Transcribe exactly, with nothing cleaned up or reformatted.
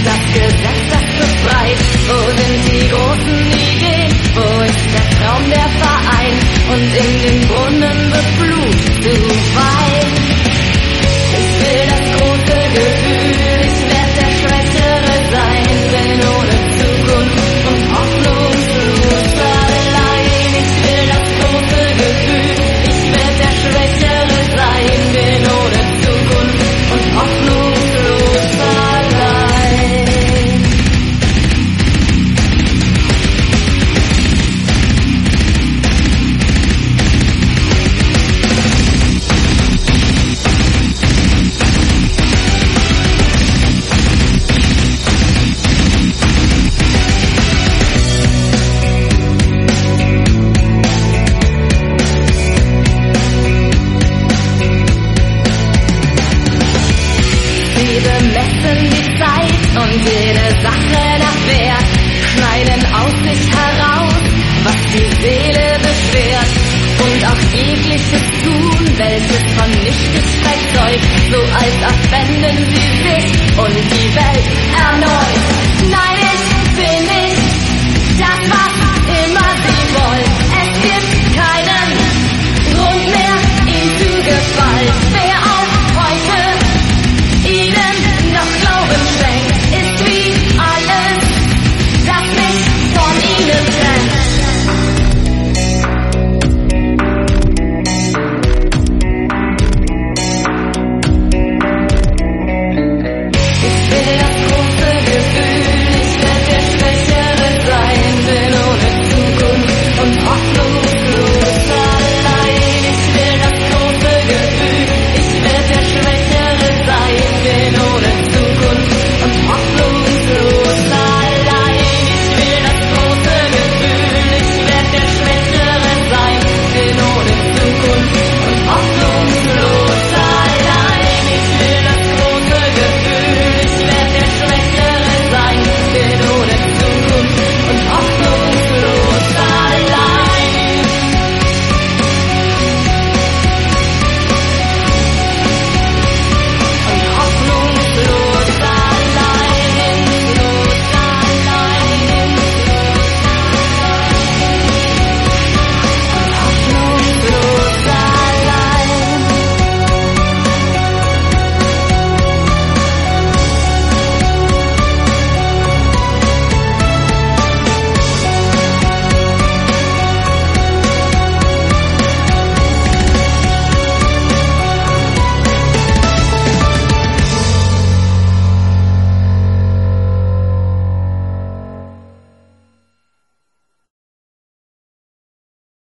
das Gesetz, das befreit? Wo sind die großen Ideen? Wo ist der Traum, der Verein? Und in den Brunnen wird Blut zu Wein. Ich will das große Gefühl, ich werd der Schwächere sein, bin ohne Zukunft und hoffnungslos allein. Ich will das große Gefühl, ich werd der Schwächere sein, bin ohne Zukunft und hoffnungslos allein. Und jede Sache nach Wert, schneiden aus sich heraus, was die Seele beschwert. Und auch jegliches Tun, welches von Nichtigkeit zeugt, so als abwenden sie sich und die Welt